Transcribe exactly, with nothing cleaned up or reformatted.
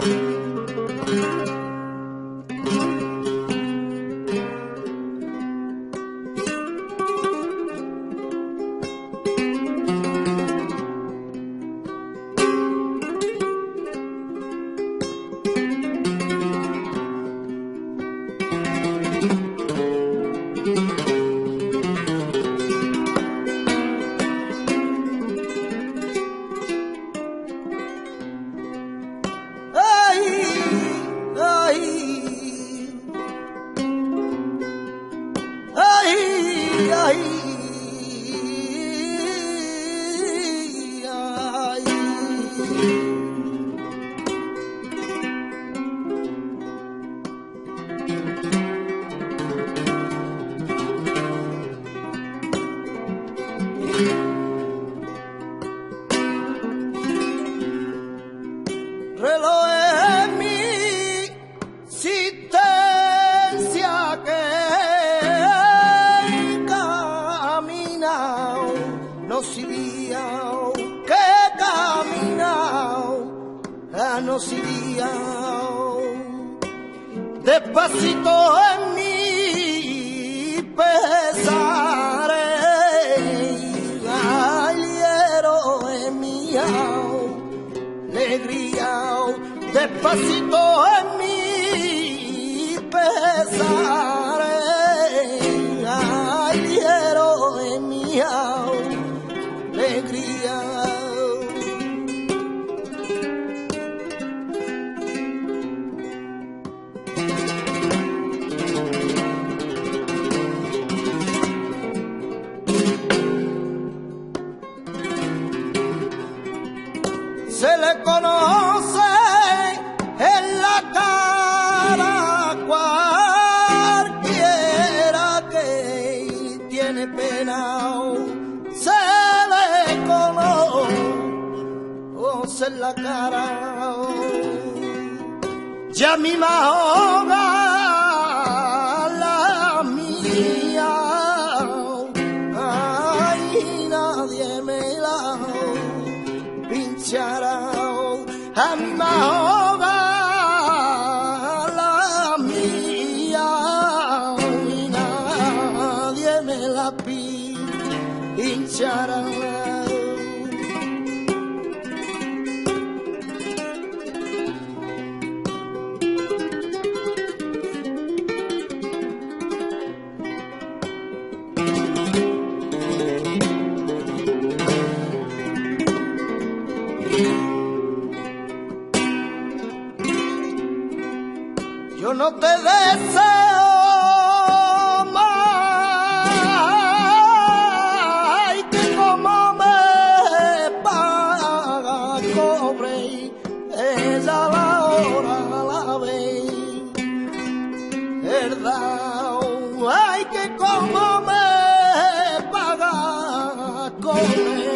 Reloj es mi existencia que he caminado, no sabía que he caminado, no sabía. Despacito en mi pesares, aliero en mi alegría, despacito en mi pesares, aliero en mi alegría. Se le conoce en la cara cualquiera que tiene pena, se le conoce en la cara. Ya mi mahoga la mía, ay, nadie me la pinchará. A mi mahoga la mía, y nadie me la pinchará. Yo no te deseo más, ay, que como me paga cobre, ella la hora la ve, verdad, ay, que como me paga cobre.